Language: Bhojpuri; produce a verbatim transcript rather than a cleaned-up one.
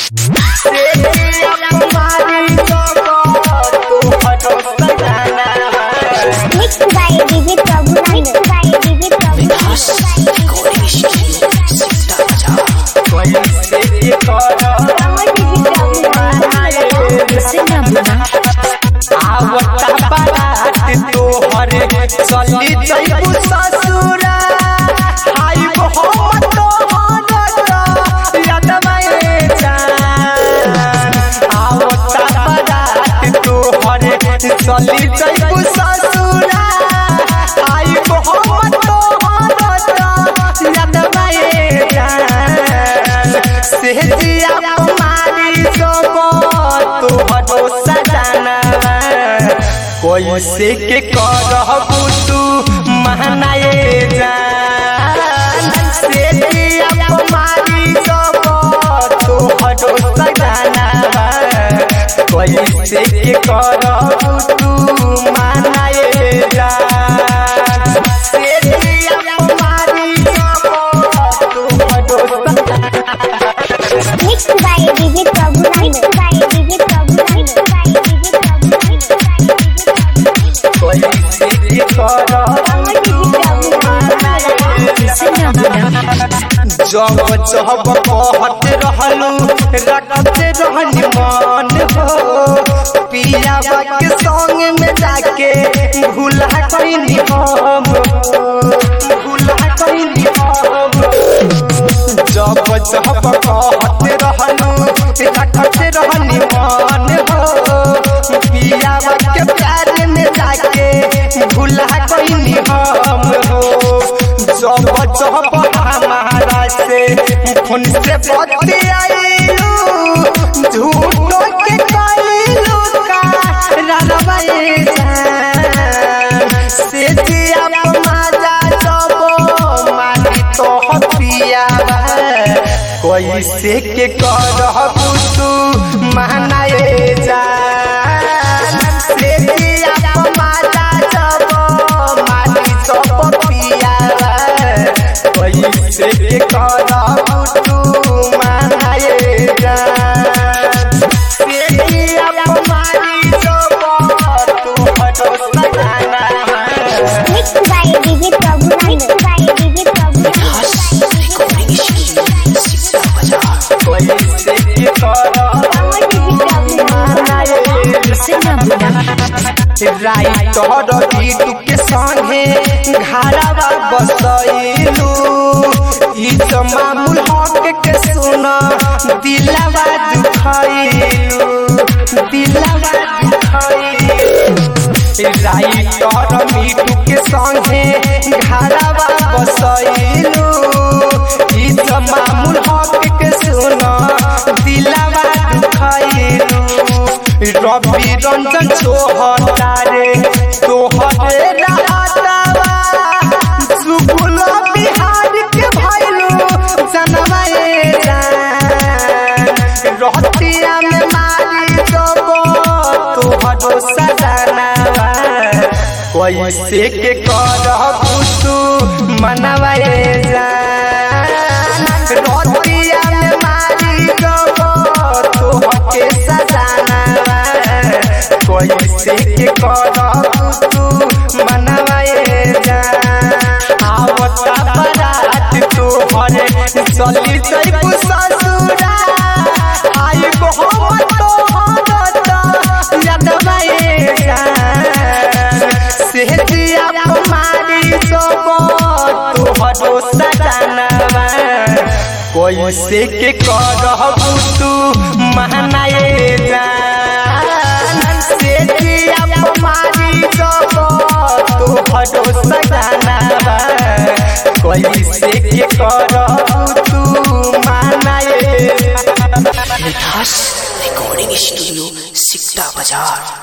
चली जइबू ससुरा हाय मोहम्मद तोहर यादवाए जान आवता बारात तोहर चली जइबू ससुरा हाय मोहम्मद तोहर यादवाए जान सेहतिया हमारी सब तोहर सजाना कोई से के करहबू तू महनाए जान सेहतिया हमारी सब तोहर सजाना कोई से के करहबू तू महनाए जान सेहतिया हमारी सब तोहर Mixed by D J Prabhu Mixed by D J Prabhu Mixed by D J Prabhu कोई से के जब जब कहत रहलू रखते रहनी मन हो पियावा के संग में जाके भूला कइनी हम भूला कइनी हम जब जब कहत रहलू रखते रहनी मन हो पियावा के प्यार में जाके भूला कइनी हम हो जब जब हमारा से फोन से बतियाइलू झूठो के कइलू का रलवाए जान से दिया मजा जब मानी तो पियावा कोई से के करहबू तू महनाए जान से दिया मजा जब मानी तो पियावा कोई से के करहबू तू महनाए जान सेहतिया हमारी सब तोहर सजाना Mixed by D J Prabhu Mixed by D J Prabhu कोई से के करहबू राई तोहर बीटू के संगे घरवा बसइलू ई मामूल हक के सुन दिलवा दुखइलू दिलवा दुखइलू राई तोहर बीटू के संगे घरवा बसइलू ई मामूल हक के सुन दिलवा दुखइलू रवि रंजन सोहता रे तोहरे रहतावा सुकुल बिहार के भइलू जनवाए जान रहतिया में मारी सब तोहर सजनावा कोई से के करहबू तू मनवाए जान रहतिया में मारी सब तोहर के सजनावा कोई से के करहबू तू मनवाए जान आवता बारात तोहर चली जइबू ससुरा हाय मोहम्मद तोहर यादवाए जान सेहतिया हमारी सब तोहर सजाना कोई से के करहबू तू महनाए जान सेहतिया हमारी सब तोहर सजाना कोई से के करहबू तू महनाए मिठास रिकॉर्डिंग स्टूडियो सिकटा बाजार।